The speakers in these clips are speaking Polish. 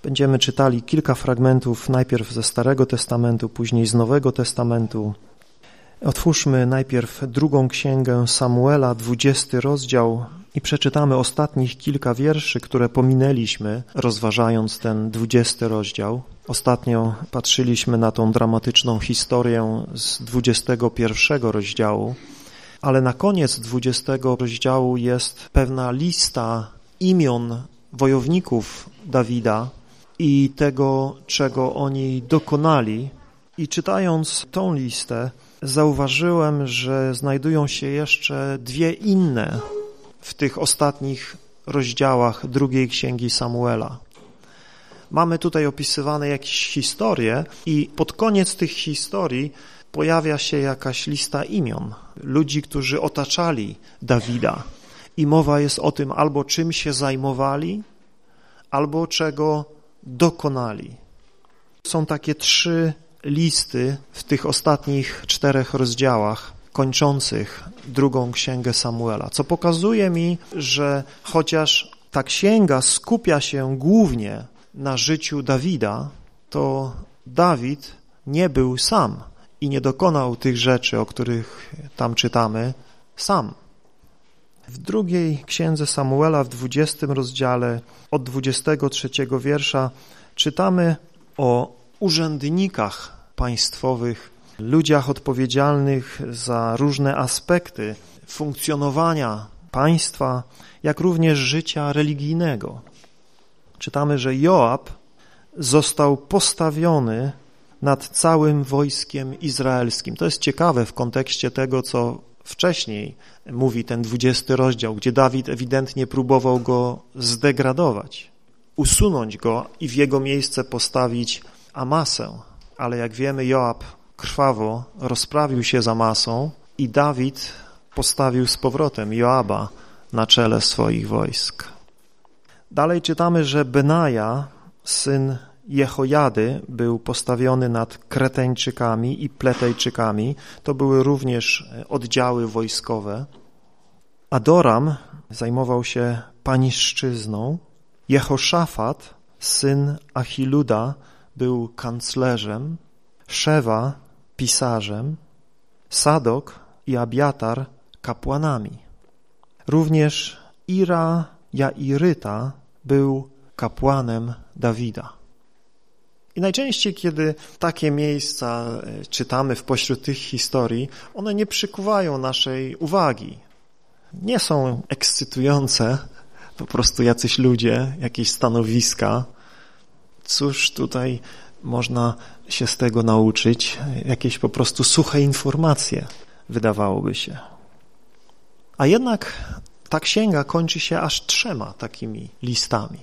Będziemy czytali kilka fragmentów, najpierw ze Starego Testamentu, później z Nowego Testamentu. Otwórzmy najpierw drugą księgę Samuela, 20 rozdział i przeczytamy ostatnich kilka wierszy, które pominęliśmy, rozważając ten 20 rozdział. Ostatnio patrzyliśmy na tą dramatyczną historię z 21 rozdziału, ale na koniec 20 rozdziału jest pewna lista imion wojowników Dawida i tego, czego oni dokonali. I czytając tą listę, zauważyłem, że znajdują się jeszcze dwie inne w tych ostatnich rozdziałach drugiej księgi Samuela. Mamy tutaj opisywane jakieś historie i pod koniec tych historii pojawia się jakaś lista imion ludzi, którzy otaczali Dawida. I mowa jest o tym, albo czym się zajmowali, albo czego dokonali. Są takie trzy listy w tych ostatnich 4 rozdziałach kończących drugą księgę Samuela, co pokazuje mi, że chociaż ta księga skupia się głównie na życiu Dawida, to Dawid nie był sam i nie dokonał tych rzeczy, o których tam czytamy, sam. W drugiej księdze Samuela, w 20 rozdziale, od 23 wiersza, czytamy o urzędnikach państwowych, ludziach odpowiedzialnych za różne aspekty funkcjonowania państwa, jak również życia religijnego. Czytamy, że Joab został postawiony nad całym wojskiem izraelskim. To jest ciekawe w kontekście tego, co wcześniej mówi ten 20 rozdział, gdzie Dawid ewidentnie próbował go zdegradować, usunąć go i w jego miejsce postawić Amasę. Ale jak wiemy, Joab krwawo rozprawił się z Amasą i Dawid postawił z powrotem Joaba na czele swoich wojsk. Dalej czytamy, że Benaja, syn Jehojady, był postawiony nad Kreteńczykami i Pletejczykami. To były również oddziały wojskowe. Adoram zajmował się pańszczyzną. Jehoszafat, syn Achiluda, był kanclerzem. Szewa pisarzem. Sadok i Abiatar kapłanami. Również Ira Jairyta był kapłanem Dawida. I najczęściej, kiedy takie miejsca czytamy w pośród tych historii, one nie przykuwają naszej uwagi. Nie są ekscytujące, po prostu jacyś ludzie, jakieś stanowiska. Cóż tutaj można się z tego nauczyć? Jakieś po prostu suche informacje, wydawałoby się. A jednak ta księga kończy się aż 3 takimi listami.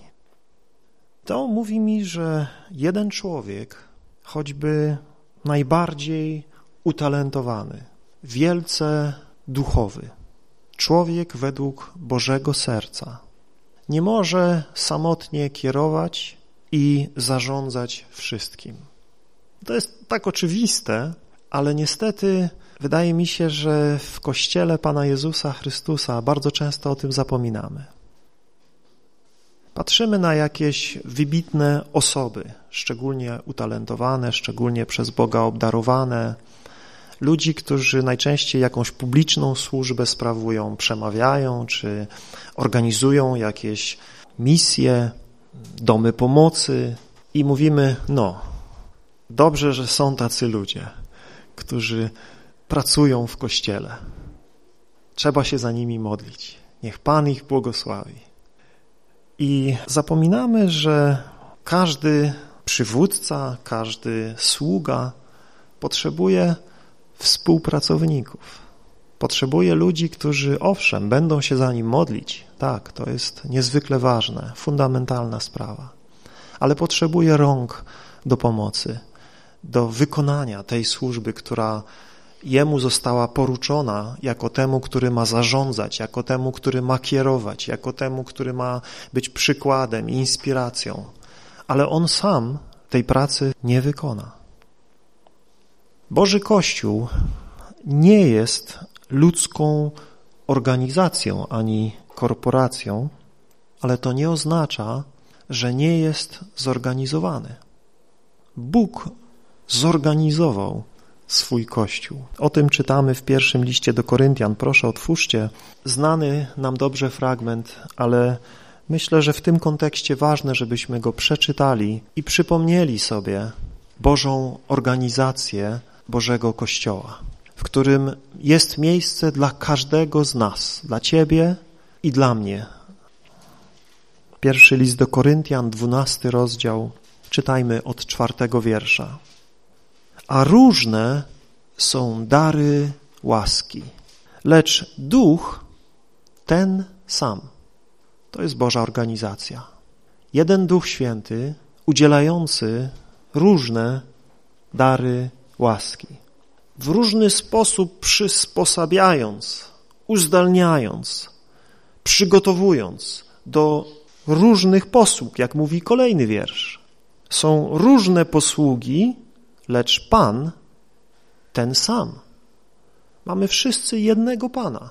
To mówi mi, że jeden człowiek, choćby najbardziej utalentowany, wielce duchowy, człowiek według Bożego serca, nie może samotnie kierować i zarządzać wszystkim. To jest tak oczywiste, ale niestety wydaje mi się, że w Kościele Pana Jezusa Chrystusa bardzo często o tym zapominamy. Patrzymy na jakieś wybitne osoby, szczególnie utalentowane, szczególnie przez Boga obdarowane, ludzi, którzy najczęściej jakąś publiczną służbę sprawują, przemawiają czy organizują jakieś misje, domy pomocy i mówimy, no, dobrze, że są tacy ludzie, którzy pracują w Kościele. Trzeba się za nimi modlić. Niech Pan ich błogosławi. I zapominamy, że każdy przywódca, każdy sługa potrzebuje współpracowników. Potrzebuje ludzi, którzy owszem, będą się za nim modlić. Tak, to jest niezwykle ważne, fundamentalna sprawa. Ale potrzebuje rąk do pomocy, do wykonania tej służby, która jemu została poruczona jako temu, który ma zarządzać, jako temu, który ma kierować, jako temu, który ma być przykładem i inspiracją. Ale on sam tej pracy nie wykona. Boży Kościół nie jest ludzką organizacją ani korporacją, ale to nie oznacza, że nie jest zorganizowany. Bóg zorganizował swój Kościół. O tym czytamy w pierwszym liście do Koryntian. Proszę, otwórzcie. Znany nam dobrze fragment, ale myślę, że w tym kontekście ważne, żebyśmy go przeczytali i przypomnieli sobie Bożą organizację Bożego Kościoła, w którym jest miejsce dla każdego z nas, dla ciebie i dla mnie. Pierwszy list do Koryntian, 12 rozdział, czytajmy od 4 wiersza. A różne są dary łaski, lecz Duch ten sam. To jest Boża organizacja. Jeden Duch Święty udzielający różne dary łaski. W różny sposób przysposabiając, uzdalniając, przygotowując do różnych posług, jak mówi kolejny wiersz. Są różne posługi, lecz Pan ten sam. Mamy wszyscy jednego Pana.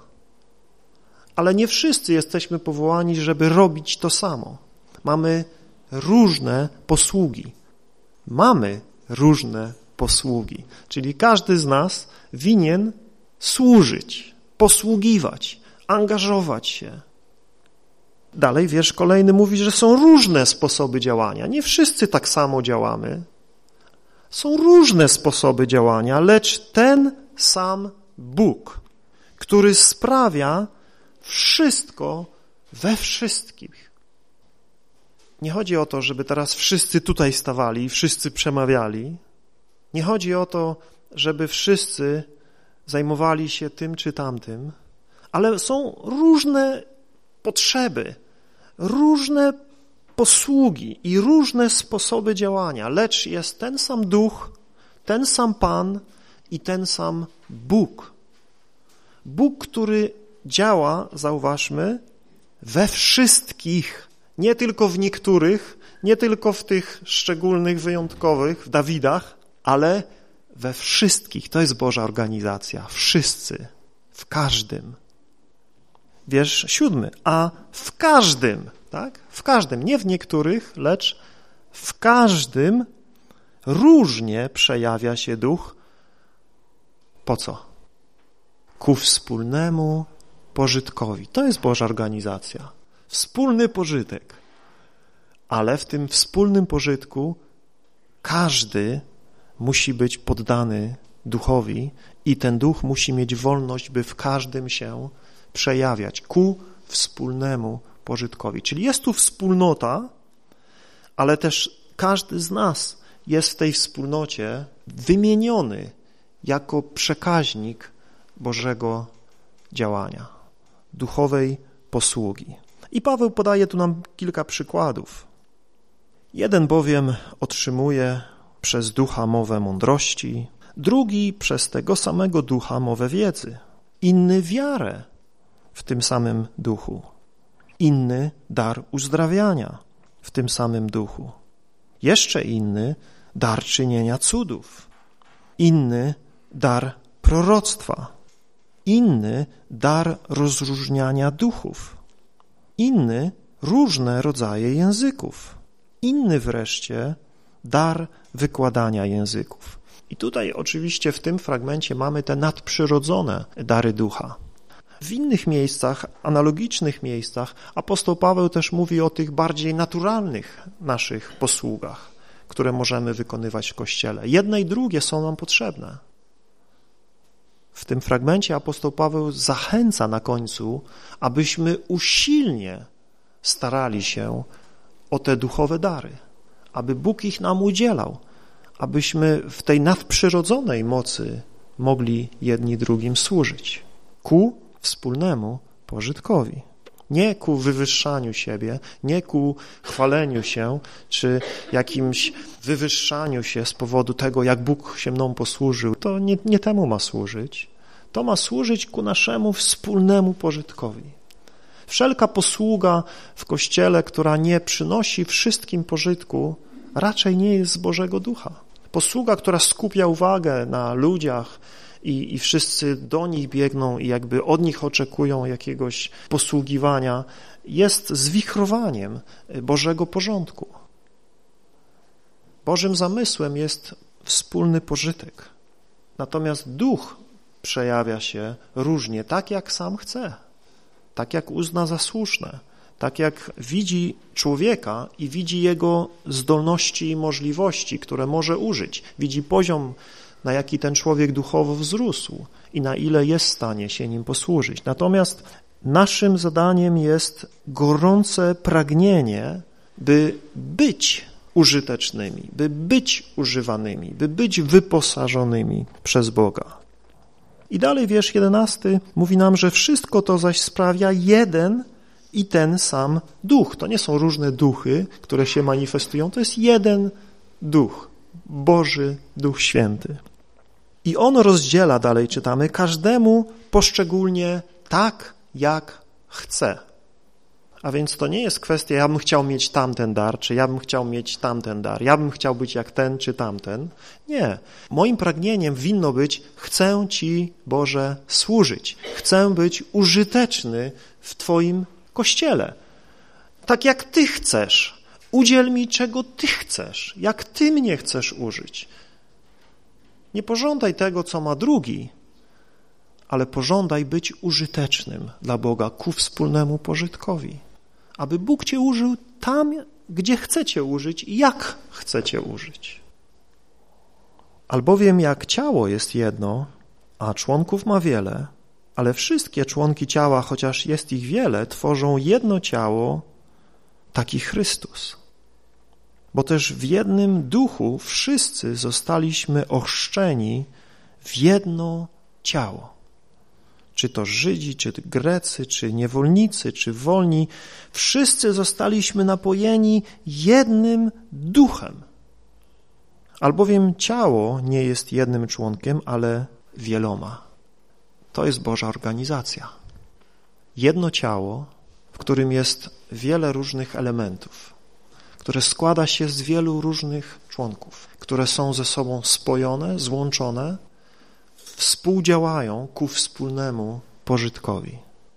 Ale nie wszyscy jesteśmy powołani, żeby robić to samo. Mamy różne posługi. Mamy różne posługi. Czyli każdy z nas winien służyć, posługiwać, angażować się. Dalej wiersz kolejny mówi, że są różne sposoby działania. Nie wszyscy tak samo działamy. Są różne sposoby działania, lecz ten sam Bóg, który sprawia wszystko we wszystkich. Nie chodzi o to, żeby teraz wszyscy tutaj stawali, wszyscy przemawiali. Nie chodzi o to, żeby wszyscy zajmowali się tym czy tamtym, ale są różne potrzeby, różne posługi i różne sposoby działania, lecz jest ten sam Duch, ten sam Pan i ten sam Bóg. Bóg, który działa, zauważmy, we wszystkich, nie tylko w niektórych, nie tylko w tych szczególnych, wyjątkowych, w Dawidach, ale we wszystkich. To jest Boża organizacja. Wszyscy, w każdym. Wiersz 7. A w każdym, tak? W każdym, nie w niektórych, lecz w każdym różnie przejawia się Duch. Po co? Ku wspólnemu pożytkowi. To jest Boża organizacja. Wspólny pożytek. Ale w tym wspólnym pożytku każdy musi być poddany Duchowi i ten Duch musi mieć wolność, by w każdym się przejawiać ku wspólnemu pożytkowi. Czyli jest tu wspólnota, ale też każdy z nas jest w tej wspólnocie wymieniony jako przekaźnik Bożego działania, duchowej posługi. I Paweł podaje tu nam kilka przykładów. Jeden bowiem otrzymuje przez Ducha mowę mądrości, drugi przez tego samego Ducha mowę wiedzy, inny wiarę w tym samym Duchu, inny dar uzdrawiania w tym samym Duchu, jeszcze inny dar czynienia cudów, inny dar proroctwa, inny dar rozróżniania duchów, inny różne rodzaje języków, inny wreszcie dar wykładania języków. I tutaj oczywiście w tym fragmencie mamy te nadprzyrodzone dary ducha. W innych miejscach, analogicznych miejscach, apostoł Paweł też mówi o tych bardziej naturalnych naszych posługach, które możemy wykonywać w Kościele. Jedne i drugie są nam potrzebne. W tym fragmencie apostoł Paweł zachęca na końcu, abyśmy usilnie starali się o te duchowe dary, aby Bóg ich nam udzielał, abyśmy w tej nadprzyrodzonej mocy mogli jedni drugim służyć ku wspólnemu pożytkowi. Nie ku wywyższaniu siebie, nie ku chwaleniu się, czy jakimś wywyższaniu się z powodu tego, jak Bóg się mną posłużył. To nie temu ma służyć. To ma służyć ku naszemu wspólnemu pożytkowi. Wszelka posługa w Kościele, która nie przynosi wszystkim pożytku, raczej nie jest z Bożego Ducha. Posługa, która skupia uwagę na ludziach i wszyscy do nich biegną i jakby od nich oczekują jakiegoś posługiwania, jest zwichrowaniem Bożego porządku. Bożym zamysłem jest wspólny pożytek. Natomiast Duch przejawia się różnie, tak jak sam chce, tak jak uzna za słuszne, tak jak widzi człowieka i widzi jego zdolności i możliwości, które może użyć. Widzi poziom, na jaki ten człowiek duchowo wzrósł i na ile jest w stanie się nim posłużyć. Natomiast naszym zadaniem jest gorące pragnienie, by być użytecznymi, by być używanymi, by być wyposażonymi przez Boga. I dalej wiersz 11 mówi nam, że wszystko to zaś sprawia jeden i ten sam Duch. To nie są różne duchy, które się manifestują, to jest jeden Duch, Boży Duch Święty. I On rozdziela, dalej czytamy, każdemu poszczególnie tak, jak chce. A więc to nie jest kwestia, ja bym chciał mieć tamten dar, czy ja bym chciał mieć tamten dar, ja bym chciał być jak ten, czy tamten. Nie. Moim pragnieniem winno być, chcę Ci, Boże, służyć. Chcę być użyteczny w Twoim Kościele. Tak jak Ty chcesz. Udziel mi, czego Ty chcesz, jak Ty mnie chcesz użyć. Nie pożądaj tego, co ma drugi, ale pożądaj być użytecznym dla Boga ku wspólnemu pożytkowi. Aby Bóg Cię użył tam, gdzie chcecie użyć i jak chcecie użyć. Albowiem jak ciało jest jedno, a członków ma wiele, ale wszystkie członki ciała, chociaż jest ich wiele, tworzą jedno ciało, taki Chrystus. Bo też w jednym duchu wszyscy zostaliśmy ochrzczeni w jedno ciało. Czy to Żydzi, czy Grecy, czy niewolnicy, czy wolni, wszyscy zostaliśmy napojeni jednym duchem. Albowiem ciało nie jest jednym członkiem, ale wieloma. To jest Boża organizacja. Jedno ciało, w którym jest wiele różnych elementów, które składa się z wielu różnych członków, które są ze sobą spojone, złączone, współdziałają ku wspólnemu pożytkowi.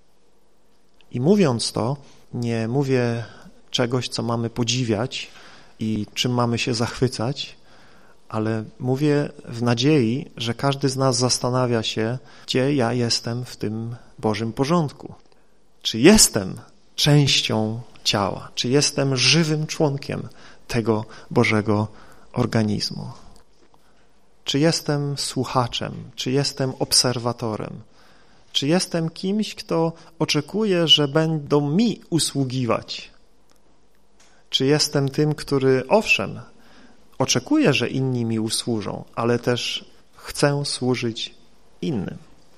I mówiąc to, nie mówię czegoś, co mamy podziwiać i czym mamy się zachwycać, ale mówię w nadziei, że każdy z nas zastanawia się, gdzie ja jestem w tym Bożym porządku. Czy jestem częścią ciała? Czy jestem żywym członkiem tego Bożego organizmu? Czy jestem słuchaczem? Czy jestem obserwatorem? Czy jestem kimś, kto oczekuje, że będą mi usługiwać? Czy jestem tym, który owszem, oczekuje, że inni mi usłużą, ale też chcę służyć innym?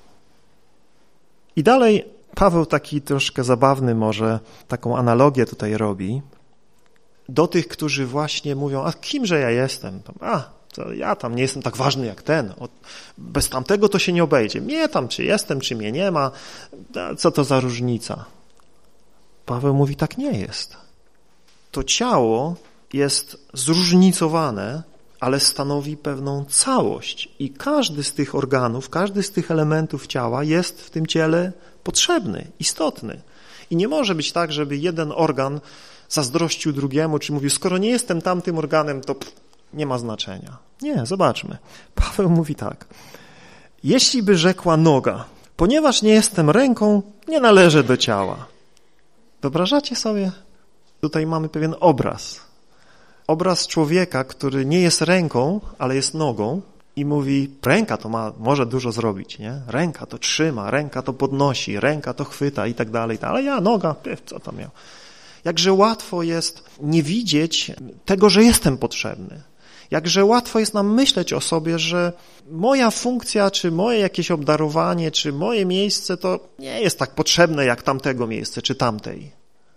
I dalej Paweł taki troszkę zabawny może taką analogię tutaj robi do tych, którzy właśnie mówią, a kimże ja jestem? To ja tam nie jestem tak ważny jak ten. Bez tamtego to się nie obejdzie. Mnie tam czy jestem, czy mnie nie ma. Co to za różnica? Paweł mówi, tak nie jest. To ciało jest zróżnicowane, ale stanowi pewną całość. I każdy z tych organów, każdy z tych elementów ciała jest w tym ciele potrzebny, istotny. I nie może być tak, żeby jeden organ zazdrościł drugiemu, czy mówił, skoro nie jestem tamtym organem, to nie ma znaczenia. Nie, zobaczmy. Paweł mówi tak. Jeśli by rzekła noga, ponieważ nie jestem ręką, nie należę do ciała. Wyobrażacie sobie? Tutaj mamy pewien obraz. Obraz człowieka, który nie jest ręką, ale jest nogą i mówi, ręka to może dużo zrobić, nie? Ręka to trzyma, ręka to podnosi, ręka to chwyta i tak dalej. Ale ja, noga, co tam miał? Jakże łatwo jest nie widzieć tego, że jestem potrzebny. Jakże łatwo jest nam myśleć o sobie, że moja funkcja, czy moje jakieś obdarowanie, czy moje miejsce to nie jest tak potrzebne jak tamtego miejsce, czy tamtej.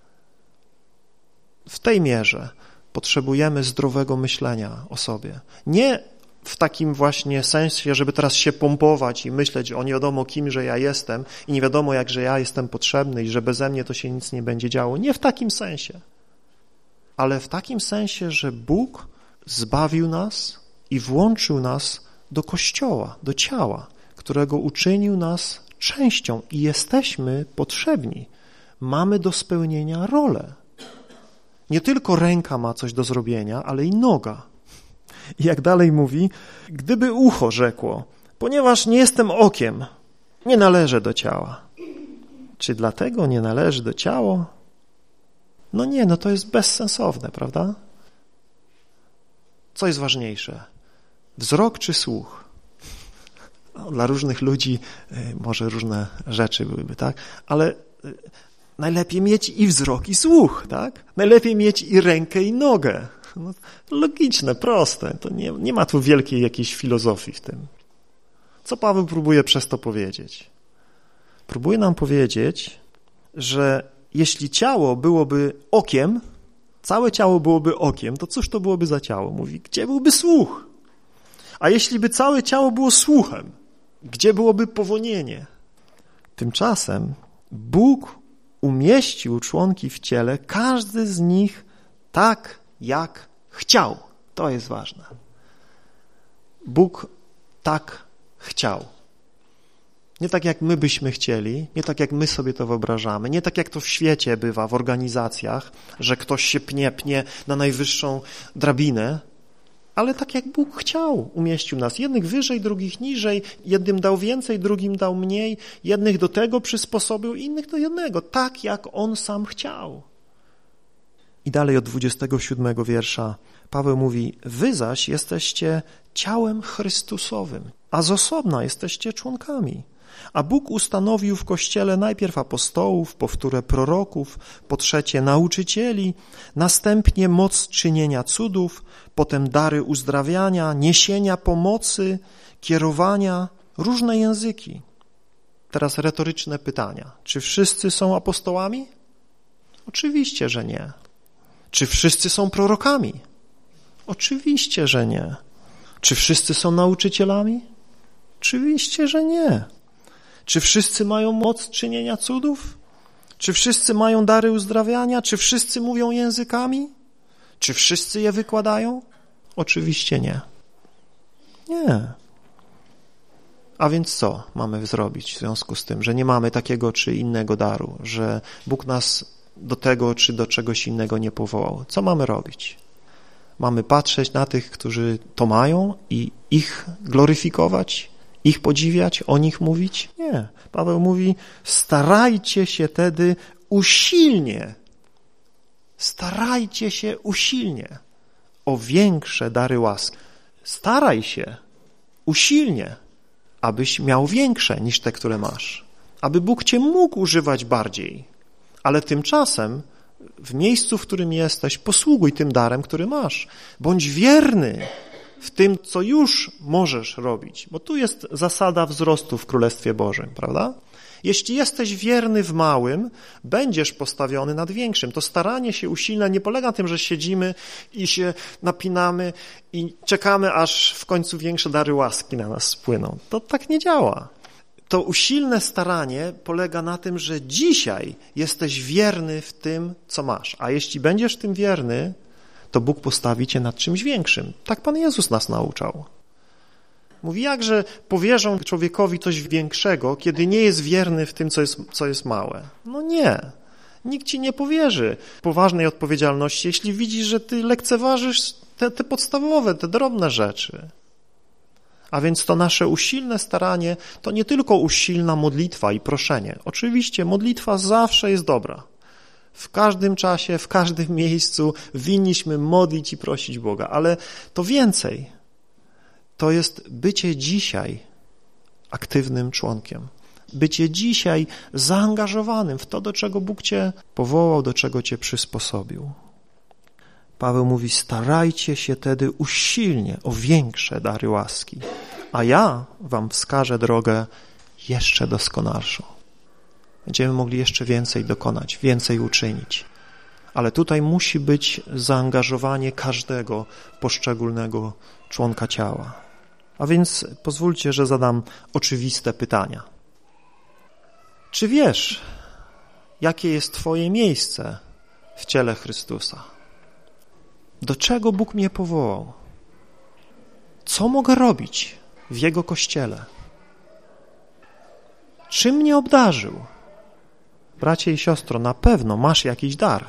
W tej mierze potrzebujemy zdrowego myślenia o sobie. Nie w takim właśnie sensie, żeby teraz się pompować i myśleć o nie wiadomo kimże ja jestem i nie wiadomo jakże ja jestem potrzebny i że beze mnie to się nic nie będzie działo. Nie w takim sensie. Ale w takim sensie, że Bóg zbawił nas i włączył nas do Kościoła, do ciała, którego uczynił nas częścią i jesteśmy potrzebni. Mamy do spełnienia rolę. Nie tylko ręka ma coś do zrobienia, ale i noga. I jak dalej mówi, gdyby ucho rzekło, ponieważ nie jestem okiem, nie należę do ciała. Czy dlatego nie należy do ciała? No nie, no to jest bezsensowne, prawda? Co jest ważniejsze? Wzrok czy słuch? No, dla różnych ludzi może różne rzeczy byłyby, tak? Ale najlepiej mieć i wzrok, i słuch, tak? Najlepiej mieć i rękę, i nogę. No, logiczne, proste. To nie ma tu wielkiej jakiejś filozofii w tym. Co Paweł próbuje przez to powiedzieć? Próbuje nam powiedzieć, że jeśli ciało byłoby okiem, całe ciało byłoby okiem, to cóż to byłoby za ciało? Mówi, gdzie byłby słuch? A jeśli by całe ciało było słuchem, gdzie byłoby powonienie? Tymczasem Bóg umieścił członki w ciele, każdy z nich tak, jak chciał. To jest ważne. Bóg tak chciał. Nie tak, jak my byśmy chcieli, nie tak, jak my sobie to wyobrażamy, nie tak, jak to w świecie bywa, w organizacjach, że ktoś się pnie na najwyższą drabinę, ale tak, jak Bóg chciał, umieścił nas. Jednych wyżej, drugich niżej, jednym dał więcej, drugim dał mniej, jednych do tego przysposobił, innych do jednego, tak, jak On sam chciał. I dalej od 27 wiersza Paweł mówi, wy zaś jesteście ciałem Chrystusowym, a z osobna jesteście członkami. A Bóg ustanowił w Kościele najpierw apostołów, po wtóre proroków, po trzecie nauczycieli, następnie moc czynienia cudów, potem dary uzdrawiania, niesienia pomocy, kierowania, różne języki. Teraz retoryczne pytania. Czy wszyscy są apostołami? Oczywiście, że nie. Czy wszyscy są prorokami? Oczywiście, że nie. Czy wszyscy są nauczycielami? Oczywiście, że nie. Czy wszyscy mają moc czynienia cudów? Czy wszyscy mają dary uzdrawiania? Czy wszyscy mówią językami? Czy wszyscy je wykładają? Oczywiście nie. Nie. A więc co mamy zrobić w związku z tym, że nie mamy takiego czy innego daru, że Bóg nas do tego czy do czegoś innego nie powołał? Co mamy robić? Mamy patrzeć na tych, którzy to mają i ich gloryfikować, ich podziwiać, o nich mówić? Nie. Paweł mówi, starajcie się tedy usilnie o większe dary łaski. Staraj się usilnie, abyś miał większe niż te, które masz. Aby Bóg cię mógł używać bardziej. Ale tymczasem w miejscu, w którym jesteś, posługuj tym darem, który masz. Bądź wierny w tym, co już możesz robić, bo tu jest zasada wzrostu w Królestwie Bożym, prawda? Jeśli jesteś wierny w małym, będziesz postawiony nad większym. To staranie się usilne nie polega na tym, że siedzimy i się napinamy i czekamy, aż w końcu większe dary łaski na nas spłyną. To tak nie działa. To usilne staranie polega na tym, że dzisiaj jesteś wierny w tym, co masz. A jeśli będziesz w tym wierny, to Bóg postawi cię nad czymś większym. Tak Pan Jezus nas nauczał. Mówi, jakże powierzą człowiekowi coś większego, kiedy nie jest wierny w tym, co jest małe. No nie. Nikt ci nie powierzy poważnej odpowiedzialności, jeśli widzisz, że ty lekceważysz te podstawowe, te drobne rzeczy. A więc to nasze usilne staranie to nie tylko usilna modlitwa i proszenie. Oczywiście modlitwa zawsze jest dobra. W każdym czasie, w każdym miejscu winniśmy modlić i prosić Boga, ale to więcej. To jest bycie dzisiaj aktywnym członkiem. Bycie dzisiaj zaangażowanym w to, do czego Bóg cię powołał, do czego cię przysposobił. Paweł mówi, starajcie się tedy usilnie o większe dary łaski, a ja wam wskażę drogę jeszcze doskonalszą. Będziemy mogli jeszcze więcej dokonać, więcej uczynić. Ale tutaj musi być zaangażowanie każdego poszczególnego członka ciała. A więc pozwólcie, że zadam oczywiste pytania. Czy wiesz, jakie jest twoje miejsce w ciele Chrystusa? Do czego Bóg mnie powołał? Co mogę robić w Jego Kościele? Czym mnie obdarzył? Bracie i siostro, na pewno masz jakiś dar.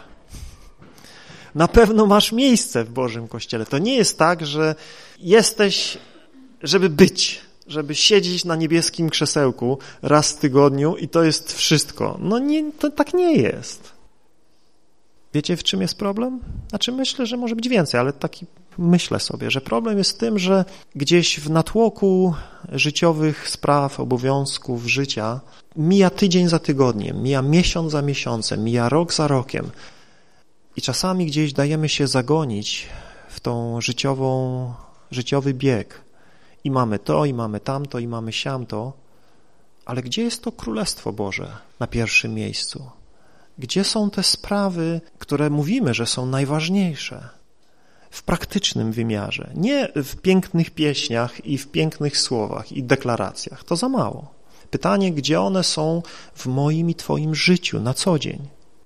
Na pewno masz miejsce w Bożym Kościele. To nie jest tak, że jesteś, żeby być, żeby siedzieć na niebieskim krzesełku raz w tygodniu i to jest wszystko. No nie, to tak nie jest. Wiecie, w czym jest problem? Znaczy myślę, że może być więcej, ale taki myślę sobie, że problem jest w tym, że gdzieś w natłoku życiowych spraw, obowiązków, życia mija tydzień za tygodniem, mija miesiąc za miesiącem, mija rok za rokiem i czasami gdzieś dajemy się zagonić w tą życiowy bieg i mamy to, i mamy tamto, i mamy siamto, ale gdzie jest to Królestwo Boże na pierwszym miejscu? Gdzie są te sprawy, które mówimy, że są najważniejsze? W praktycznym wymiarze, nie w pięknych pieśniach i w pięknych słowach i deklaracjach. To za mało. Pytanie, gdzie one są w moim i Twoim życiu na co dzień?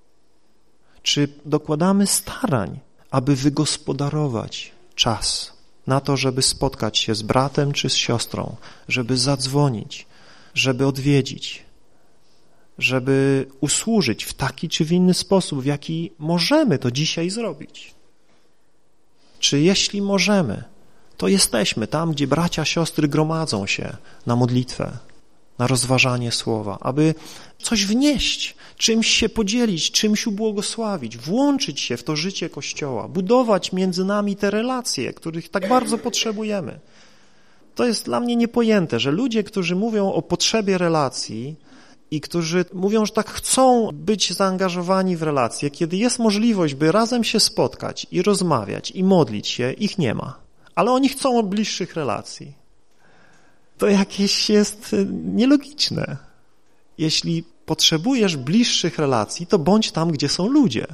Czy dokładamy starań, aby wygospodarować czas na to, żeby spotkać się z bratem czy z siostrą, żeby zadzwonić, żeby odwiedzić, żeby usłużyć w taki czy w inny sposób, w jaki możemy to dzisiaj zrobić? Czy jeśli możemy, to jesteśmy tam, gdzie bracia, siostry gromadzą się na modlitwę, na rozważanie słowa, aby coś wnieść, czymś się podzielić, czymś ubłogosławić, włączyć się w to życie Kościoła, budować między nami te relacje, których tak bardzo potrzebujemy. To jest dla mnie niepojęte, że ludzie, którzy mówią o potrzebie relacji i którzy mówią, że tak chcą być zaangażowani w relacje, kiedy jest możliwość, by razem się spotkać i rozmawiać i modlić się, ich nie ma. Ale oni chcą bliższych relacji. To jakieś jest nielogiczne. Jeśli potrzebujesz bliższych relacji, to bądź tam, gdzie są ludzie.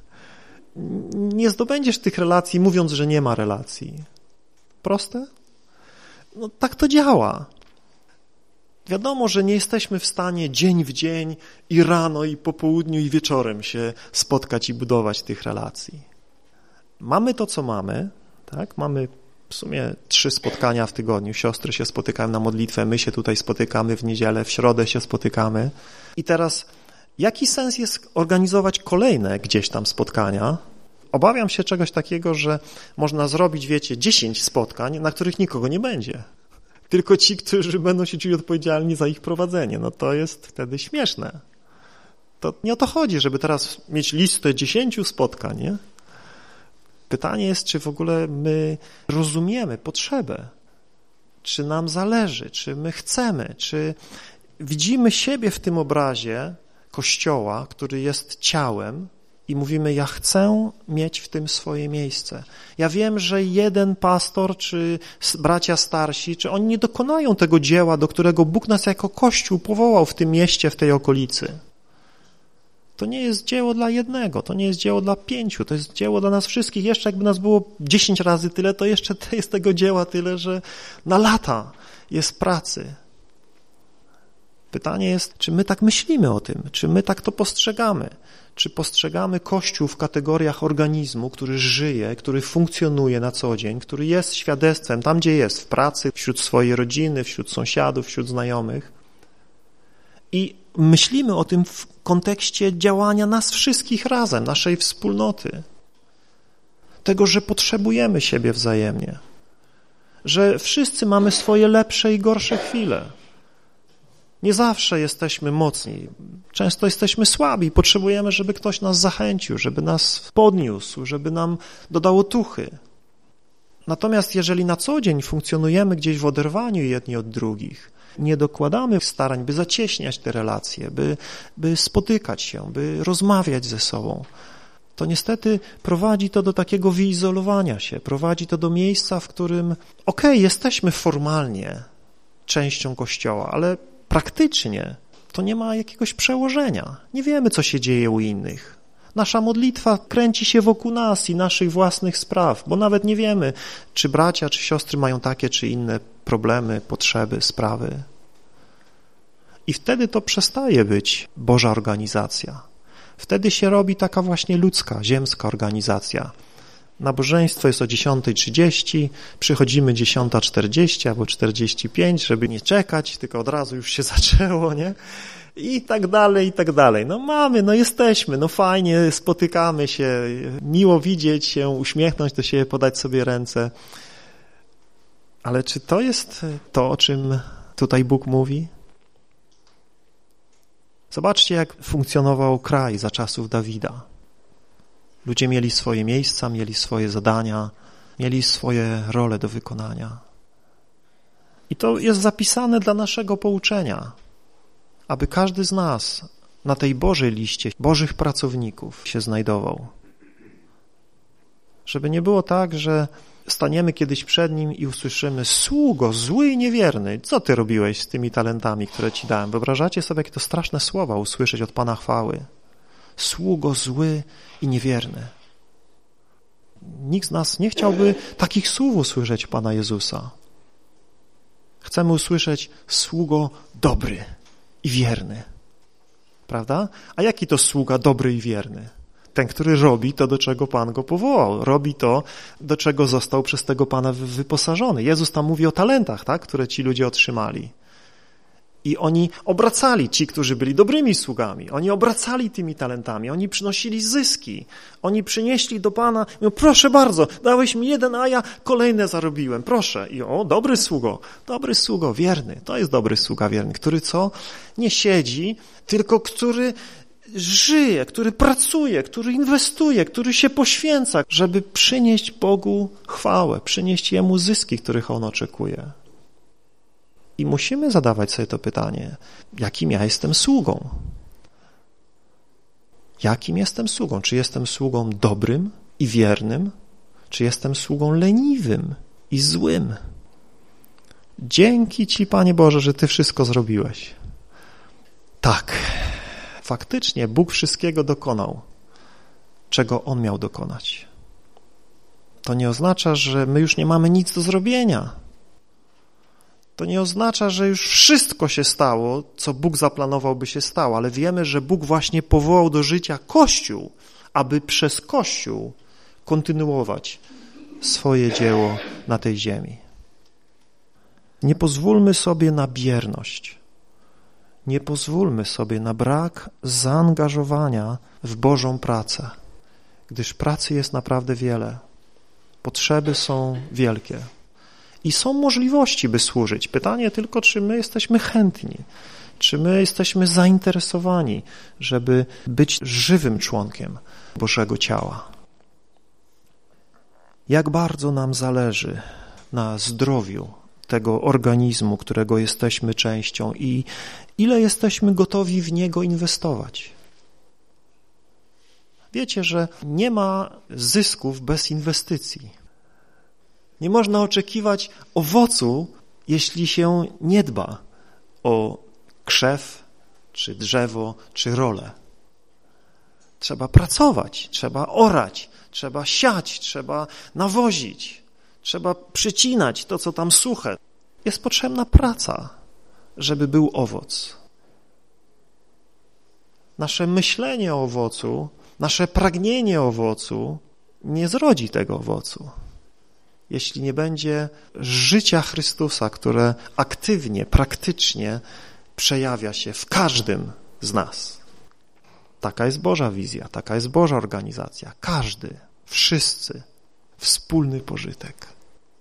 Nie zdobędziesz tych relacji, mówiąc, że nie ma relacji. Proste? No tak to działa. Wiadomo, że nie jesteśmy w stanie dzień w dzień i rano, i po południu, i wieczorem się spotkać i budować tych relacji. Mamy to, co mamy, tak? Mamy w sumie 3 spotkania w tygodniu. Siostry się spotykają na modlitwę, my się tutaj spotykamy w niedzielę, w środę się spotykamy. I teraz, jaki sens jest organizować kolejne gdzieś tam spotkania? Obawiam się czegoś takiego, że można zrobić, 10 spotkań, na których nikogo nie będzie. Tylko ci, którzy będą się czuli odpowiedzialni za ich prowadzenie. No to jest wtedy śmieszne. To nie o to chodzi, żeby teraz mieć listę 10 spotkań, nie? Pytanie jest, czy w ogóle my rozumiemy potrzebę, czy nam zależy, czy my chcemy, czy widzimy siebie w tym obrazie Kościoła, który jest ciałem i mówimy, ja chcę mieć w tym swoje miejsce. Ja wiem, że jeden pastor, czy bracia starsi, czy oni nie dokonają tego dzieła, do którego Bóg nas jako Kościół powołał w tym mieście, w tej okolicy. To nie jest dzieło dla jednego, to nie jest dzieło dla 5, to jest dzieło dla nas wszystkich. Jeszcze jakby nas było 10 razy tyle, to jeszcze jest tego dzieła tyle, że na lata jest pracy. Pytanie jest, czy my tak myślimy o tym, czy my tak to postrzegamy, czy postrzegamy Kościół w kategoriach organizmu, który żyje, który funkcjonuje na co dzień, który jest świadectwem tam, gdzie jest, w pracy, wśród swojej rodziny, wśród sąsiadów, wśród znajomych. I myślimy o tym w kontekście działania nas wszystkich razem, naszej wspólnoty. Tego, że potrzebujemy siebie wzajemnie. Że wszyscy mamy swoje lepsze i gorsze chwile. Nie zawsze jesteśmy mocni. Często jesteśmy słabi. Potrzebujemy, żeby ktoś nas zachęcił, żeby nas podniósł, żeby nam dodał otuchy. Natomiast jeżeli na co dzień funkcjonujemy gdzieś w oderwaniu jedni od drugich, nie dokładamy starań, by zacieśniać te relacje, by spotykać się, by rozmawiać ze sobą, to niestety prowadzi to do takiego wyizolowania się, prowadzi to do miejsca, w którym jesteśmy formalnie częścią Kościoła, ale praktycznie to nie ma jakiegoś przełożenia. Nie wiemy, co się dzieje u innych. Nasza modlitwa kręci się wokół nas i naszych własnych spraw, bo nawet nie wiemy, czy bracia, czy siostry mają takie, czy inne problemy, potrzeby, sprawy. I wtedy to przestaje być Boża organizacja. Wtedy się robi taka właśnie ludzka, ziemska organizacja. Nabożeństwo jest o 10:30, przychodzimy 10:40 albo 45, żeby nie czekać, tylko od razu już się zaczęło, nie? I tak dalej, i tak dalej. No mamy, no jesteśmy, no fajnie, spotykamy się, miło widzieć się, uśmiechnąć do siebie, podać sobie ręce. Ale czy to jest to, o czym tutaj Bóg mówi? Zobaczcie, jak funkcjonował kraj za czasów Dawida. Ludzie mieli swoje miejsca, mieli swoje zadania, mieli swoje role do wykonania. I to jest zapisane dla naszego pouczenia, aby każdy z nas na tej Bożej liście Bożych pracowników się znajdował. Żeby nie było tak, że staniemy kiedyś przed Nim i usłyszymy: sługo, zły i niewierny, co Ty robiłeś z tymi talentami, które Ci dałem? Wyobrażacie sobie, jakie to straszne słowa usłyszeć od Pana chwały? Sługo, zły i niewierny. Nikt z nas nie chciałby takich słów usłyszeć Pana Jezusa. Chcemy usłyszeć: sługo dobry i wierny. Prawda? A jaki to sługa dobry i wierny? Ten, który robi to, do czego Pan go powołał. Robi to, do czego został przez tego Pana wyposażony. Jezus tam mówi o talentach, tak, które ci ludzie otrzymali. I oni obracali, ci, którzy byli dobrymi sługami, oni obracali tymi talentami, oni przynosili zyski, oni przynieśli do Pana, mówią: proszę bardzo, dałeś mi jeden, a ja kolejne zarobiłem, proszę. I dobry sługo, wierny, to jest dobry sługa wierny, który co? Nie siedzi, tylko który żyje, który pracuje, który inwestuje, który się poświęca, żeby przynieść Bogu chwałę, przynieść Jemu zyski, których On oczekuje. I musimy zadawać sobie to pytanie: jakim ja jestem sługą? Jakim jestem sługą? Czy jestem sługą dobrym i wiernym? Czy jestem sługą leniwym i złym? Dzięki Ci, Panie Boże, że Ty wszystko zrobiłeś. Tak, faktycznie Bóg wszystkiego dokonał, czego On miał dokonać. To nie oznacza, że my już nie mamy nic do zrobienia. To nie oznacza, że już wszystko się stało, co Bóg zaplanował, by się stało, ale wiemy, że Bóg właśnie powołał do życia Kościół, aby przez Kościół kontynuować swoje dzieło na tej ziemi. Nie pozwólmy sobie na bierność. Nie pozwólmy sobie na brak zaangażowania w Bożą pracę, gdyż pracy jest naprawdę wiele. Potrzeby są wielkie. I są możliwości, by służyć. Pytanie tylko, czy my jesteśmy chętni, czy my jesteśmy zainteresowani, żeby być żywym członkiem Bożego ciała. Jak bardzo nam zależy na zdrowiu tego organizmu, którego jesteśmy częścią, i ile jesteśmy gotowi w niego inwestować. Wiecie, że nie ma zysków bez inwestycji. Nie można oczekiwać owocu, jeśli się nie dba o krzew, czy drzewo, czy rolę. Trzeba pracować, trzeba orać, trzeba siać, trzeba nawozić, trzeba przycinać to, co tam suche. Jest potrzebna praca, żeby był owoc. Nasze myślenie o owocu, nasze pragnienie owocu nie zrodzi tego owocu, jeśli nie będzie życia Chrystusa, które aktywnie, praktycznie przejawia się w każdym z nas. Taka jest Boża wizja, taka jest Boża organizacja. Każdy, wszyscy, wspólny pożytek.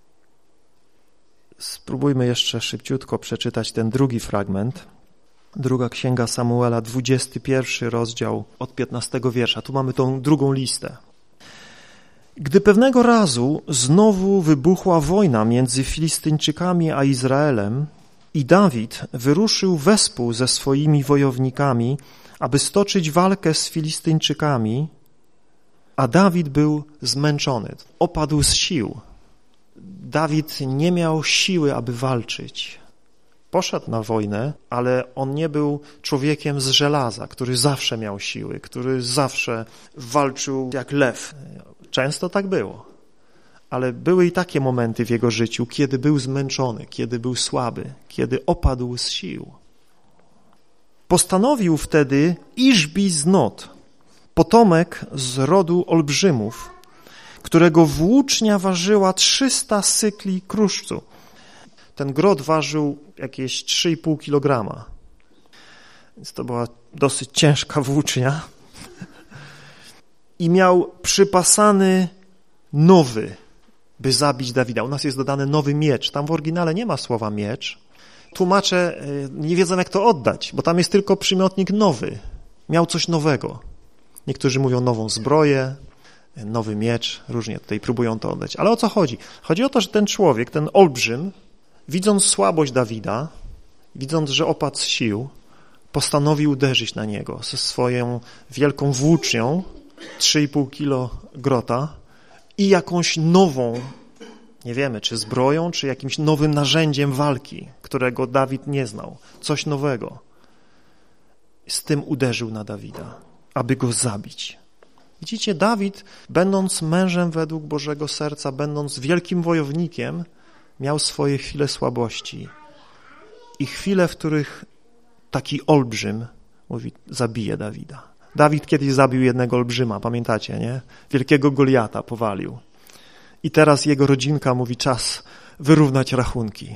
Spróbujmy jeszcze szybciutko przeczytać ten drugi fragment. Druga Księga Samuela, 21 rozdział od 15 wiersza. Tu mamy tą drugą listę. Gdy pewnego razu znowu wybuchła wojna między Filistyńczykami a Izraelem i Dawid wyruszył wespół ze swoimi wojownikami, aby stoczyć walkę z Filistyńczykami, a Dawid był zmęczony, opadł z sił. Dawid nie miał siły, aby walczyć. Poszedł na wojnę, ale on nie był człowiekiem z żelaza, który zawsze miał siły, który zawsze walczył jak lew. Często tak było, ale były i takie momenty w jego życiu, kiedy był zmęczony, kiedy był słaby, kiedy opadł z sił. Postanowił wtedy Iżbi-Znot, potomek z rodu olbrzymów, którego włócznia ważyła 300 sykli kruszcu. Ten grot ważył jakieś 3,5 kilograma. Więc to była dosyć ciężka włócznia. I miał przypasany nowy, by zabić Dawida. U nas jest dodany nowy miecz. Tam w oryginale nie ma słowa miecz. Tłumacze nie wiedzą, jak to oddać, bo tam jest tylko przymiotnik nowy. Miał coś nowego. Niektórzy mówią nową zbroję, nowy miecz, różnie tutaj próbują to oddać. Ale o co chodzi? Chodzi o to, że ten człowiek, ten olbrzym, widząc słabość Dawida, widząc, że opadł z sił, postanowił uderzyć na niego ze swoją wielką włócznią, 3,5 kilo grota i jakąś nową, nie wiemy, czy zbroją, czy jakimś nowym narzędziem walki, którego Dawid nie znał. Coś nowego. Z tym uderzył na Dawida, aby go zabić. Widzicie, Dawid, będąc mężem według Bożego serca, będąc wielkim wojownikiem, miał swoje chwile słabości i chwile, w których taki olbrzym, mówi, zabije Dawida. Dawid kiedyś zabił jednego olbrzyma, pamiętacie, nie? Wielkiego Goliata powalił. I teraz jego rodzinka mówi, czas wyrównać rachunki.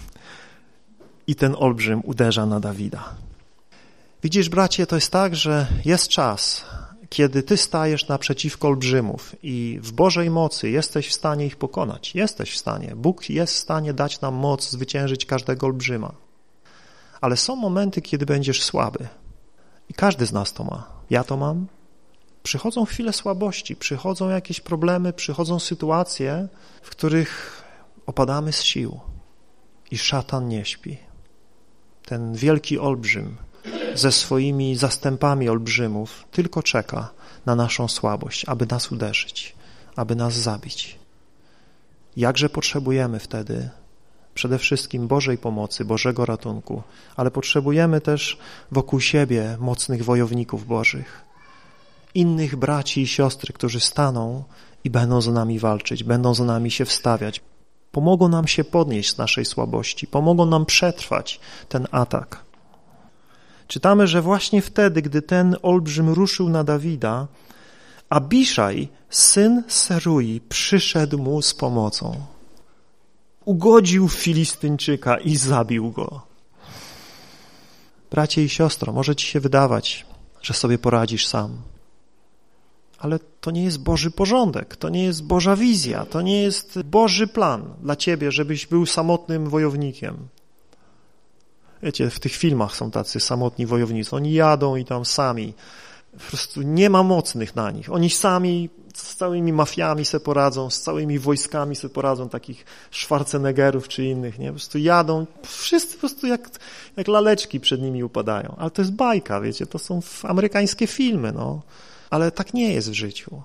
I ten olbrzym uderza na Dawida. Widzisz, bracie, to jest tak, że jest czas, kiedy ty stajesz naprzeciwko olbrzymów i w Bożej mocy jesteś w stanie ich pokonać. Jesteś w stanie. Bóg jest w stanie dać nam moc zwyciężyć każdego olbrzyma. Ale są momenty, kiedy będziesz słaby. I każdy z nas to ma. Ja to mam. Przychodzą chwile słabości, przychodzą jakieś problemy, przychodzą sytuacje, w których opadamy z sił i szatan nie śpi. Ten wielki olbrzym ze swoimi zastępami olbrzymów tylko czeka na naszą słabość, aby nas uderzyć, aby nas zabić. Jakże potrzebujemy wtedy przede wszystkim Bożej pomocy, Bożego ratunku, ale potrzebujemy też wokół siebie mocnych wojowników Bożych, innych braci i siostry, którzy staną i będą za nami walczyć, będą za nami się wstawiać, pomogą nam się podnieść z naszej słabości, pomogą nam przetrwać ten atak. Czytamy, że właśnie wtedy, gdy ten olbrzym ruszył na Dawida, Abiszaj, syn Serui, przyszedł mu z pomocą. Ugodził Filistyńczyka i zabił go. Bracie i siostro, może ci się wydawać, że sobie poradzisz sam. Ale to nie jest Boży porządek, to nie jest Boża wizja, to nie jest Boży plan dla ciebie, żebyś był samotnym wojownikiem. Wiecie, w tych filmach są tacy samotni wojownicy, oni jadą i tam sami, po prostu nie ma mocnych na nich. Oni sami z całymi mafiami se poradzą, z całymi wojskami se poradzą, takich Schwarzeneggerów czy innych, nie? Po prostu jadą, wszyscy po prostu jak laleczki przed nimi upadają. Ale to jest bajka, wiecie, to są amerykańskie filmy, no. Ale tak nie jest w życiu.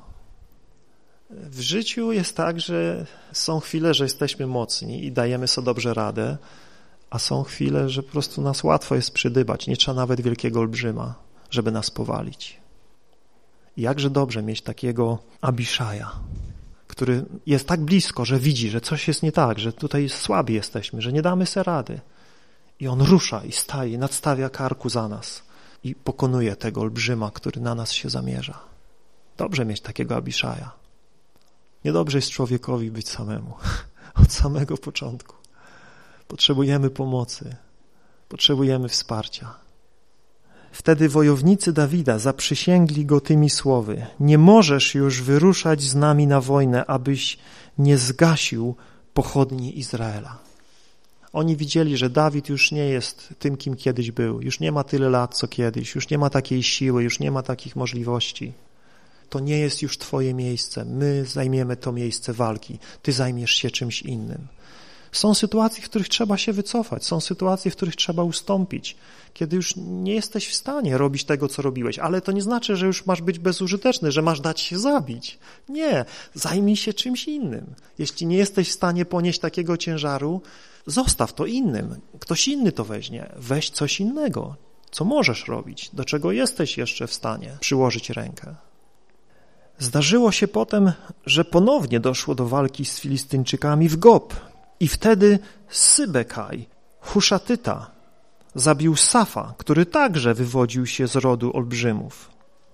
W życiu jest tak, że są chwile, że jesteśmy mocni i dajemy sobie dobrze radę, a są chwile, że po prostu nas łatwo jest przydybać. Nie trzeba nawet wielkiego olbrzyma, żeby nas powalić. I jakże dobrze mieć takiego Abiszaja, który jest tak blisko, że widzi, że coś jest nie tak, że tutaj słabi jesteśmy, że nie damy sobie rady. I on rusza i staje, nadstawia karku za nas i pokonuje tego olbrzyma, który na nas się zamierza. Dobrze mieć takiego Abiszaja. Niedobrze jest człowiekowi być samemu. Od samego początku. Potrzebujemy pomocy. Potrzebujemy wsparcia. Wtedy wojownicy Dawida zaprzysięgli go tymi słowy: nie możesz już wyruszać z nami na wojnę, abyś nie zgasił pochodni Izraela. Oni widzieli, że Dawid już nie jest tym, kim kiedyś był. Już nie ma tyle lat, co kiedyś. Już nie ma takiej siły, już nie ma takich możliwości. To nie jest już twoje miejsce. My zajmiemy to miejsce walki. Ty zajmiesz się czymś innym. Są sytuacje, w których trzeba się wycofać. Są sytuacje, w których trzeba ustąpić. Kiedy już nie jesteś w stanie robić tego, co robiłeś. Ale to nie znaczy, że już masz być bezużyteczny, że masz dać się zabić. Nie. Zajmij się czymś innym. Jeśli nie jesteś w stanie ponieść takiego ciężaru, zostaw to innym. Ktoś inny to weźmie. Weź coś innego, co możesz robić, do czego jesteś jeszcze w stanie przyłożyć rękę. Zdarzyło się potem, że ponownie doszło do walki z Filistyńczykami w Gob. I wtedy Sybekaj, Huszatyta, zabił Safa, który także wywodził się z rodu olbrzymów.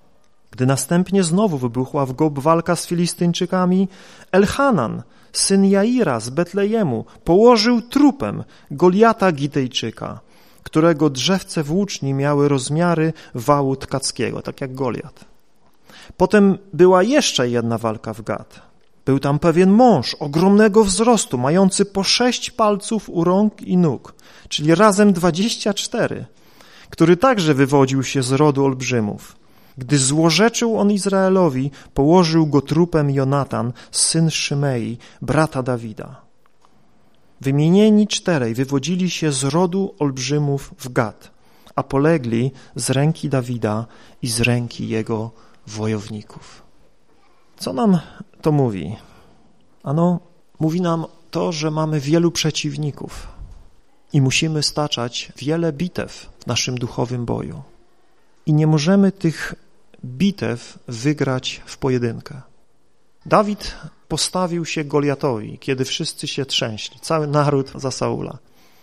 Gdy następnie znowu wybuchła w Gob walka z Filistyńczykami, Elhanan, syn Jaira z Betlejemu, położył trupem Goliata Gitejczyka, którego drzewce włóczni miały rozmiary wału tkackiego, tak jak Goliat. Potem była jeszcze jedna walka w Gat. Był tam pewien mąż ogromnego wzrostu, mający po 6 palców u rąk i nóg, czyli razem 24, który także wywodził się z rodu olbrzymów. Gdy złorzeczył on Izraelowi, położył go trupem Jonatan, syn Szymei, brata Dawida. Wymienieni 4 wywodzili się z rodu olbrzymów w Gat, a polegli z ręki Dawida i z ręki jego wojowników. Co nam to mówi? Ano, mówi nam to, że mamy wielu przeciwników i musimy staczać wiele bitew w naszym duchowym boju. I nie możemy tych bitew wygrać w pojedynkę. Dawid postawił się Goliatowi, kiedy wszyscy się trzęśli, cały naród za Saula.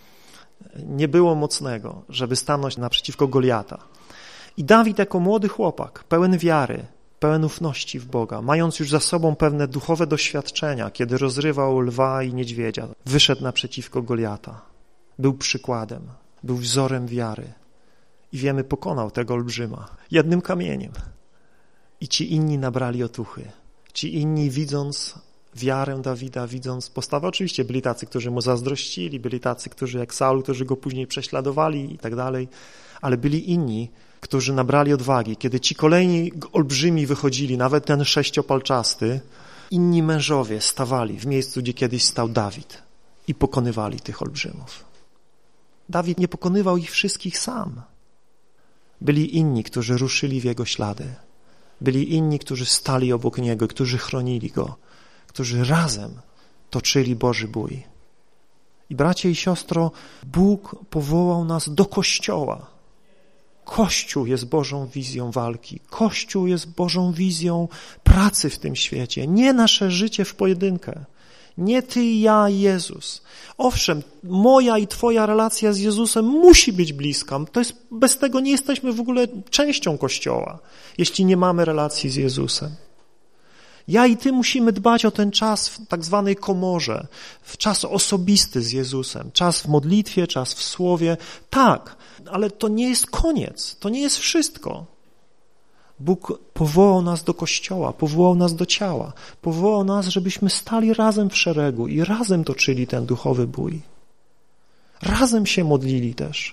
Nie było mocnego, żeby stanąć naprzeciwko Goliata. I Dawid jako młody chłopak, pełen wiary, pełen ufności w Boga, mając już za sobą pewne duchowe doświadczenia, kiedy rozrywał lwa i niedźwiedzia, wyszedł naprzeciwko Goliata. Był przykładem, był wzorem wiary. I wiemy, pokonał tego olbrzyma jednym kamieniem. I ci inni nabrali otuchy. Ci inni, widząc wiarę Dawida, widząc postawę, oczywiście byli tacy, którzy mu zazdrościli, byli tacy, którzy jak Saul, którzy go później prześladowali i tak dalej, ale byli inni, którzy nabrali odwagi. Kiedy ci kolejni olbrzymi wychodzili, nawet ten 6-palczasty, inni mężowie stawali w miejscu, gdzie kiedyś stał Dawid i pokonywali tych olbrzymów. Dawid nie pokonywał ich wszystkich sam. Byli inni, którzy ruszyli w jego ślady. Byli inni, którzy stali obok niego, którzy chronili go, którzy razem toczyli Boży bój. I bracie i siostro, Bóg powołał nas do Kościoła. Kościół jest Bożą wizją walki. Kościół jest Bożą wizją pracy w tym świecie. Nie nasze życie w pojedynkę. Nie ty i ja, Jezus. Owszem, moja i twoja relacja z Jezusem musi być bliska. Bez tego nie jesteśmy w ogóle częścią Kościoła, jeśli nie mamy relacji z Jezusem. Ja i ty musimy dbać o ten czas w tak zwanej komorze, w czas osobisty z Jezusem, czas w modlitwie, czas w słowie. Tak, ale to nie jest koniec, to nie jest wszystko. Bóg powołał nas do Kościoła, powołał nas do ciała, powołał nas, żebyśmy stali razem w szeregu i razem toczyli ten duchowy bój. Razem się modlili też.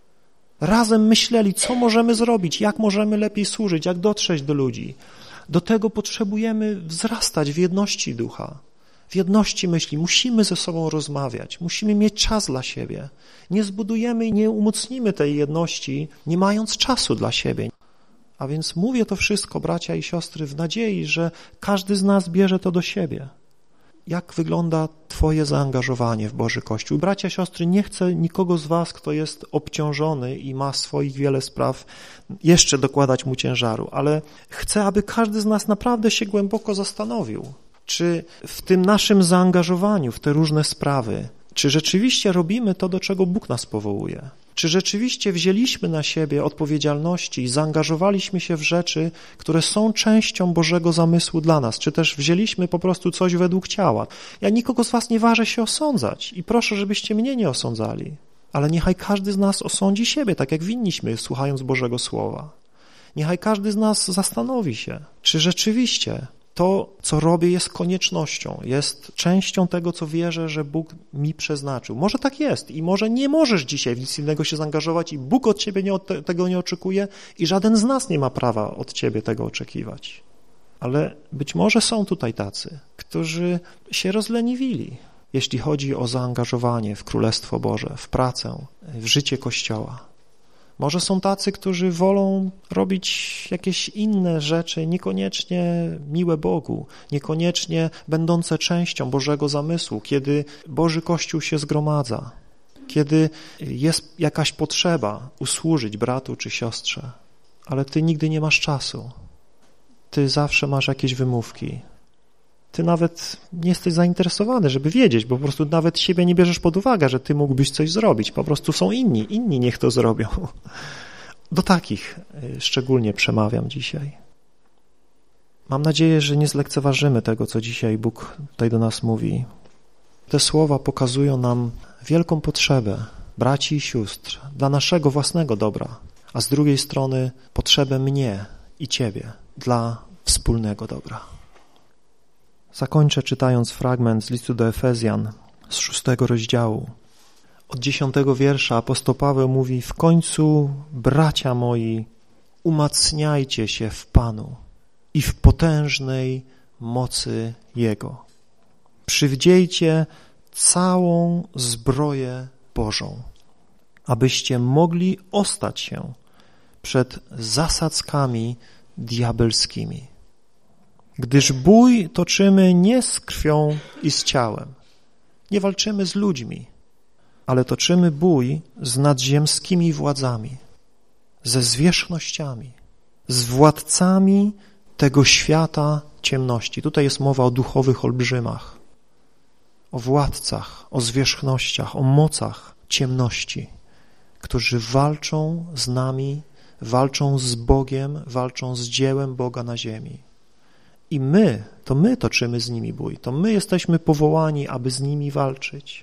Razem myśleli, co możemy zrobić, jak możemy lepiej służyć, jak dotrzeć do ludzi. Do tego potrzebujemy wzrastać w jedności ducha, w jedności myśli. Musimy ze sobą rozmawiać, musimy mieć czas dla siebie. Nie zbudujemy i nie umocnimy tej jedności, nie mając czasu dla siebie. A więc mówię to wszystko, bracia i siostry, w nadziei, że każdy z nas bierze to do siebie. Jak wygląda twoje zaangażowanie w Boży Kościół? Bracia, siostry, nie chcę nikogo z was, kto jest obciążony i ma swoich wiele spraw, jeszcze dokładać mu ciężaru, ale chcę, aby każdy z nas naprawdę się głęboko zastanowił, czy w tym naszym zaangażowaniu w te różne sprawy, czy rzeczywiście robimy to, do czego Bóg nas powołuje? Czy rzeczywiście wzięliśmy na siebie odpowiedzialności i zaangażowaliśmy się w rzeczy, które są częścią Bożego zamysłu dla nas? Czy też wzięliśmy po prostu coś według ciała? Ja nikogo z was nie ważę się osądzać i proszę, żebyście mnie nie osądzali. Ale niechaj każdy z nas osądzi siebie, tak jak winniśmy, słuchając Bożego Słowa. Niechaj każdy z nas zastanowi się, czy rzeczywiście to, co robię, jest koniecznością, jest częścią tego, co wierzę, że Bóg mi przeznaczył. Może tak jest i może nie możesz dzisiaj w nic innego się zaangażować i Bóg od ciebie tego nie oczekuje i żaden z nas nie ma prawa od ciebie tego oczekiwać. Ale być może są tutaj tacy, którzy się rozleniwili, jeśli chodzi o zaangażowanie w Królestwo Boże, w pracę, w życie Kościoła. Może są tacy, którzy wolą robić jakieś inne rzeczy, niekoniecznie miłe Bogu, niekoniecznie będące częścią Bożego zamysłu, kiedy Boży Kościół się zgromadza, kiedy jest jakaś potrzeba usłużyć bratu czy siostrze, ale ty nigdy nie masz czasu. Ty zawsze masz jakieś wymówki. Ty nawet nie jesteś zainteresowany, żeby wiedzieć, bo po prostu nawet siebie nie bierzesz pod uwagę, że ty mógłbyś coś zrobić. Po prostu są inni niech to zrobią. Do takich szczególnie przemawiam dzisiaj. Mam nadzieję, że nie zlekceważymy tego, co dzisiaj Bóg tutaj do nas mówi. Te słowa pokazują nam wielką potrzebę braci i sióstr dla naszego własnego dobra, a z drugiej strony potrzebę mnie i Ciebie dla wspólnego dobra. Zakończę czytając fragment z listu do Efezjan z 6 rozdziału. Od 10 wiersza apostoł Paweł mówi: w końcu, bracia moi, umacniajcie się w Panu i w potężnej mocy Jego. Przywdziejcie całą zbroję Bożą, abyście mogli ostać się przed zasadzkami diabelskimi. Gdyż bój toczymy nie z krwią i z ciałem. Nie walczymy z ludźmi, ale toczymy bój z nadziemskimi władzami, ze zwierzchnościami, z władcami tego świata ciemności. Tutaj jest mowa o duchowych olbrzymach, o władcach, o zwierzchnościach, o mocach ciemności, którzy walczą z nami, walczą z Bogiem, walczą z dziełem Boga na ziemi. I my toczymy z nimi bój, to my jesteśmy powołani, aby z nimi walczyć.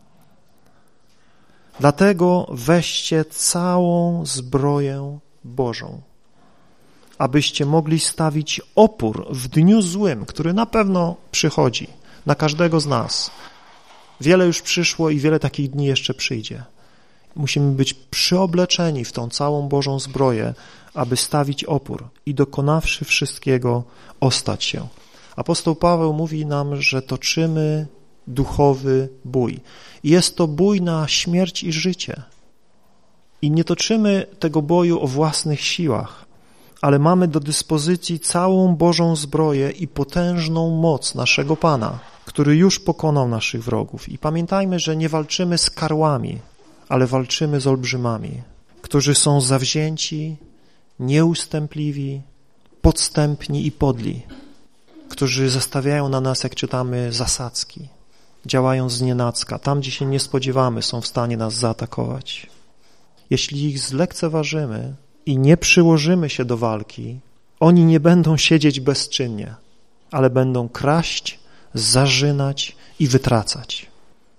Dlatego weźcie całą zbroję Bożą, abyście mogli stawić opór w dniu złym, który na pewno przychodzi na każdego z nas. Wiele już przyszło i wiele takich dni jeszcze przyjdzie. Musimy być przyobleczeni w tą całą Bożą zbroję, aby stawić opór i dokonawszy wszystkiego ostać się. Apostoł Paweł mówi nam, że toczymy duchowy bój. Jest to bój na śmierć i życie. I nie toczymy tego boju o własnych siłach, ale mamy do dyspozycji całą Bożą zbroję i potężną moc naszego Pana, który już pokonał naszych wrogów. I pamiętajmy, że nie walczymy z karłami, ale walczymy z olbrzymami, którzy są zawzięci, nieustępliwi, podstępni i podli, którzy zastawiają na nas, jak czytamy, zasadzki, działają znienacka, tam, gdzie się nie spodziewamy, są w stanie nas zaatakować. Jeśli ich zlekceważymy i nie przyłożymy się do walki, oni nie będą siedzieć bezczynnie, ale będą kraść, zarzynać i wytracać.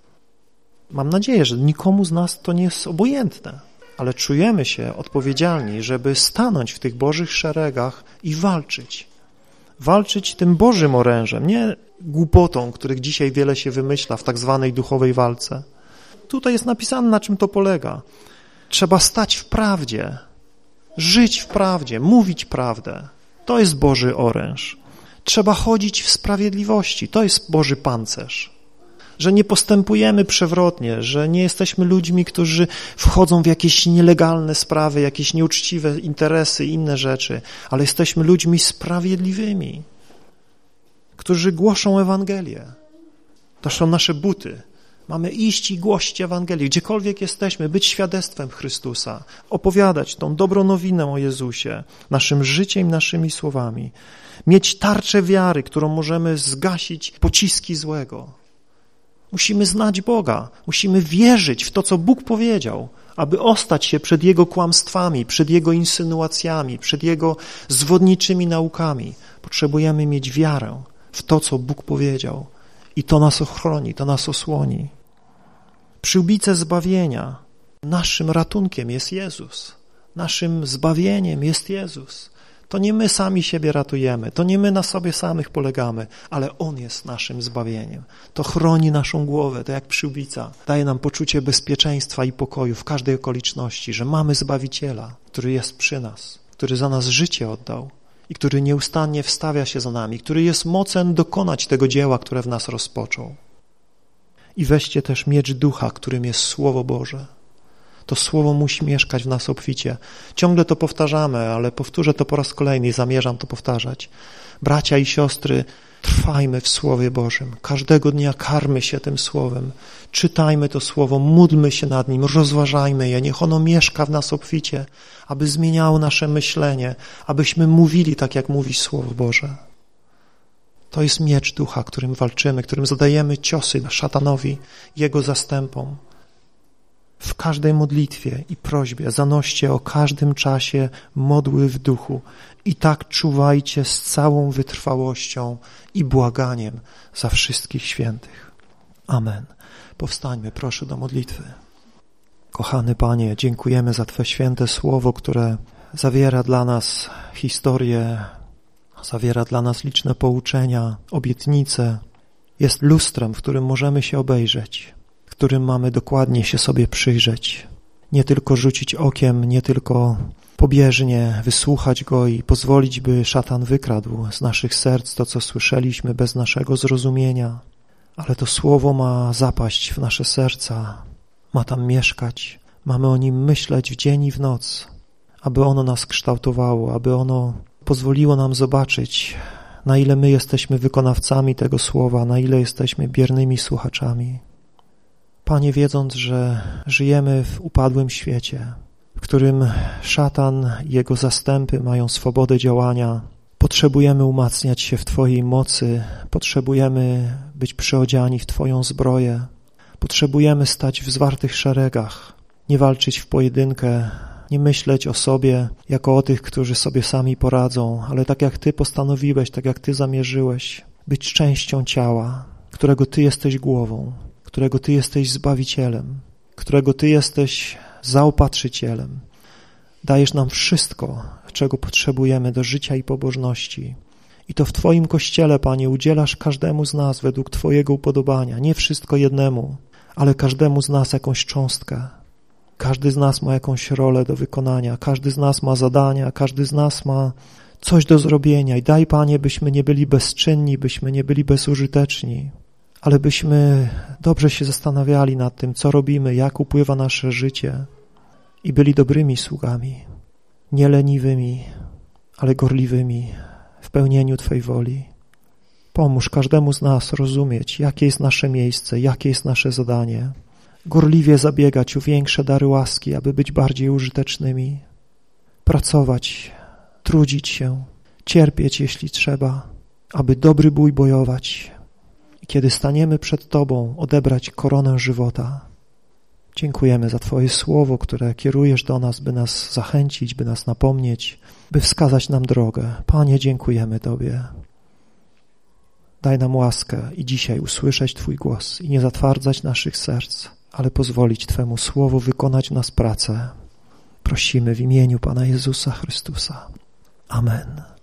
Mam nadzieję, że nikomu z nas to nie jest obojętne, ale czujemy się odpowiedzialni, żeby stanąć w tych Bożych szeregach i walczyć. Walczyć tym Bożym orężem, nie głupotą, których dzisiaj wiele się wymyśla w tak zwanej duchowej walce. Tutaj jest napisane, na czym to polega. Trzeba stać w prawdzie, żyć w prawdzie, mówić prawdę. To jest Boży oręż. Trzeba chodzić w sprawiedliwości. To jest Boży pancerz. Że nie postępujemy przewrotnie, że nie jesteśmy ludźmi, którzy wchodzą w jakieś nielegalne sprawy, jakieś nieuczciwe interesy i inne rzeczy, ale jesteśmy ludźmi sprawiedliwymi, którzy głoszą Ewangelię. To są nasze buty. Mamy iść i głosić Ewangelię, gdziekolwiek jesteśmy, być świadectwem Chrystusa, opowiadać tą dobrą nowinę o Jezusie, naszym życiem, naszymi słowami, mieć tarczę wiary, którą możemy zgasić pociski złego. Musimy znać Boga, musimy wierzyć w to, co Bóg powiedział, aby ostać się przed Jego kłamstwami, przed Jego insynuacjami, przed Jego zwodniczymi naukami. Potrzebujemy mieć wiarę w to, co Bóg powiedział i to nas ochroni, to nas osłoni. Przyłbice zbawienia, naszym ratunkiem jest Jezus, naszym zbawieniem jest Jezus. To nie my sami siebie ratujemy, to nie my na sobie samych polegamy, ale On jest naszym zbawieniem. To chroni naszą głowę, to jak przyłbica. Daje nam poczucie bezpieczeństwa i pokoju w każdej okoliczności, że mamy Zbawiciela, który jest przy nas, który za nas życie oddał i który nieustannie wstawia się za nami, który jest mocen dokonać tego dzieła, które w nas rozpoczął. I weźcie też miecz ducha, którym jest Słowo Boże. To Słowo musi mieszkać w nas obficie. Ciągle to powtarzamy, ale powtórzę to po raz kolejny i zamierzam to powtarzać. Bracia i siostry, trwajmy w Słowie Bożym. Każdego dnia karmy się tym Słowem. Czytajmy to Słowo, módlmy się nad nim, rozważajmy je. Niech ono mieszka w nas obficie, aby zmieniało nasze myślenie, abyśmy mówili tak, jak mówi Słowo Boże. To jest miecz ducha, którym walczymy, którym zadajemy ciosy szatanowi, jego zastępom. W każdej modlitwie i prośbie zanoście o każdym czasie modły w duchu i tak czuwajcie z całą wytrwałością i błaganiem za wszystkich świętych. Amen. Powstańmy, proszę, do modlitwy. Kochany Panie, dziękujemy za Twe święte słowo, które zawiera dla nas historię, zawiera dla nas liczne pouczenia, obietnice. Jest lustrem, w którym możemy się obejrzeć, w którym mamy dokładnie się sobie przyjrzeć. Nie tylko rzucić okiem, nie tylko pobieżnie wysłuchać go i pozwolić, by szatan wykradł z naszych serc to, co słyszeliśmy bez naszego zrozumienia. Ale to słowo ma zapaść w nasze serca, ma tam mieszkać, mamy o nim myśleć w dzień i w noc, aby ono nas kształtowało, aby ono pozwoliło nam zobaczyć, na ile my jesteśmy wykonawcami tego słowa, na ile jesteśmy biernymi słuchaczami. Panie, wiedząc, że żyjemy w upadłym świecie, w którym szatan i jego zastępy mają swobodę działania, potrzebujemy umacniać się w Twojej mocy, potrzebujemy być przyodziani w Twoją zbroję, potrzebujemy stać w zwartych szeregach, nie walczyć w pojedynkę, nie myśleć o sobie jako o tych, którzy sobie sami poradzą, ale tak jak Ty postanowiłeś, tak jak Ty zamierzyłeś, być częścią ciała, którego Ty jesteś głową, którego Ty jesteś Zbawicielem, którego Ty jesteś zaopatrzycielem. Dajesz nam wszystko, czego potrzebujemy do życia i pobożności. I to w Twoim Kościele, Panie, udzielasz każdemu z nas według Twojego upodobania. Nie wszystko jednemu, ale każdemu z nas jakąś cząstkę. Każdy z nas ma jakąś rolę do wykonania, każdy z nas ma zadania, każdy z nas ma coś do zrobienia. I daj, Panie, byśmy nie byli bezczynni, byśmy nie byli bezużyteczni, ale byśmy dobrze się zastanawiali nad tym, co robimy, jak upływa nasze życie i byli dobrymi sługami, nie leniwymi, ale gorliwymi w pełnieniu Twojej woli. Pomóż każdemu z nas rozumieć, jakie jest nasze miejsce, jakie jest nasze zadanie, gorliwie zabiegać o większe dary łaski, aby być bardziej użytecznymi, pracować, trudzić się, cierpieć, jeśli trzeba, aby dobry bój bojować i kiedy staniemy przed Tobą, odebrać koronę żywota. Dziękujemy za Twoje słowo, które kierujesz do nas, by nas zachęcić, by nas napomnieć, by wskazać nam drogę. Panie, dziękujemy Tobie. Daj nam łaskę i dzisiaj usłyszeć Twój głos i nie zatwardzać naszych serc, ale pozwolić Twemu słowu wykonać w nas pracę. Prosimy w imieniu Pana Jezusa Chrystusa. Amen.